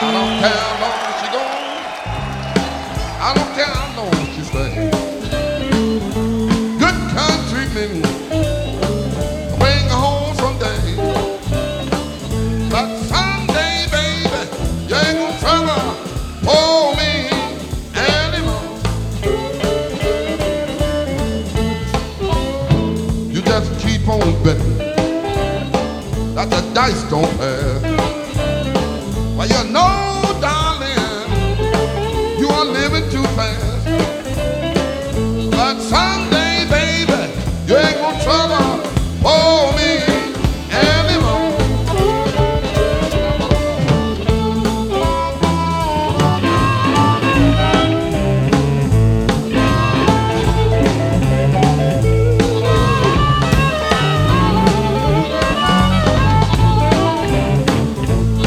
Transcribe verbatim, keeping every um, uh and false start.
I don't care how long she gone. I don't care how long she stays. Good country men bring her home someday. But someday, baby, you ain't gonna trouble for me anymore. You just keep on betting that the dice don't pay.